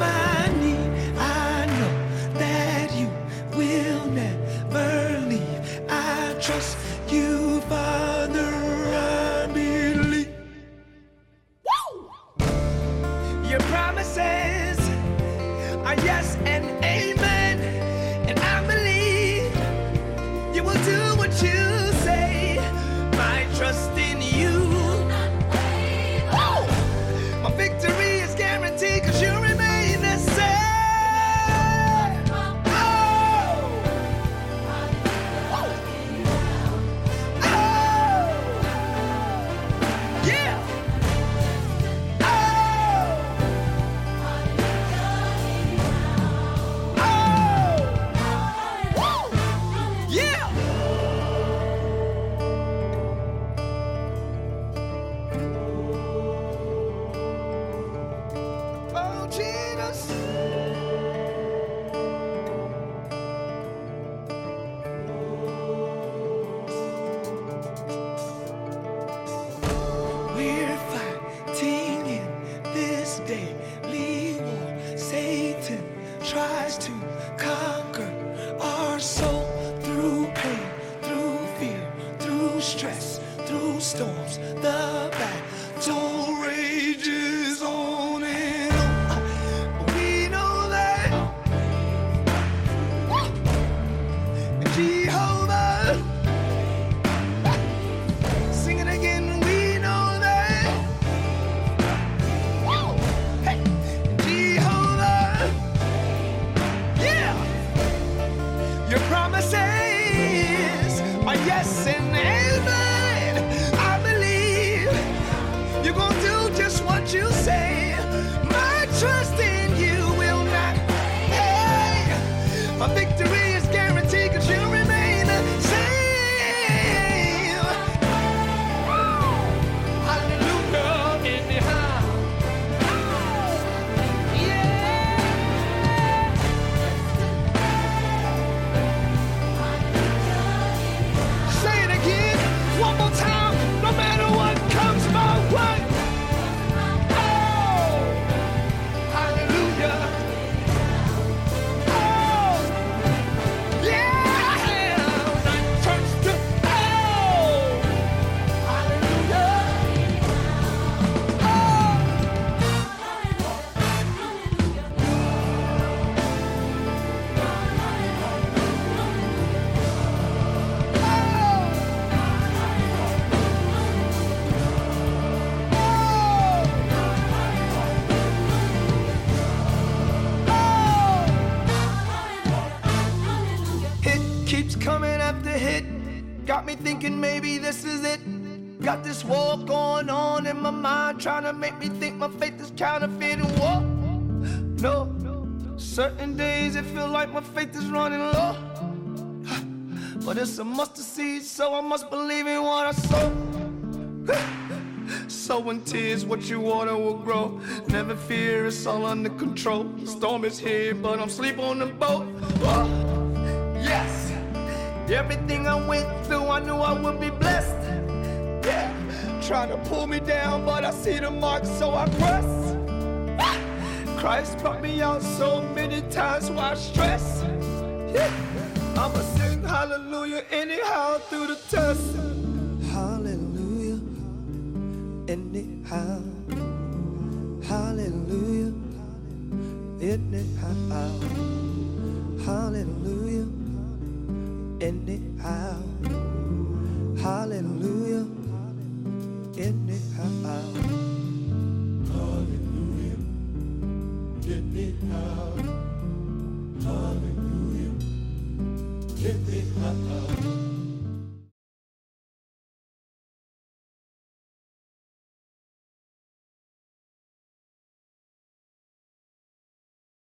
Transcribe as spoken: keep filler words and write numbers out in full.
my need. I know that you will never leave. I trust you, Father, I believe. Woo! Your promises are yes and amen, and I believe you will do what you say. My trust in you. Woo! My victory is guaranteed, cause you remain the same. Tries to conquer our soul through pain, through fear, through stress, through storms. The battle rages on and on. But we know that Jehovah, sing it again. We know that hey, Jehovah. Your promises are yes and amen. I believe you're gonna do just what you say. My trust in you will not. Hey, my victory is guaranteed, cause you remain the same. Hallelujah, anyhow. One more time, no matter what comes my way. Oh, hallelujah. Oh, yeah. I trust you. Oh, hallelujah. Keeps coming after hit, got me thinking maybe this is it. Got this war going on in my mind, trying to make me think my faith is counterfeit. And whoa, no, certain days it feel like my faith is running low. But it's a mustard seed, so I must believe in what I sow. Sowing tears, what you water will grow. Never fear, it's all under control. The storm is here, but I'm asleep on the boat. Whoa. Yes. Everything I went through, I knew I would be blessed. Yeah, trying to pull me down, but I see the mark, so I press. Christ brought me out so many times, why stress? Yeah. I'ma sing hallelujah anyhow through the test. Hallelujah anyhow. Hallelujah anyhow. Hallelujah anyhow. Hallelujah anyhow. Hallelujah anyhow. Hallelujah anyhow.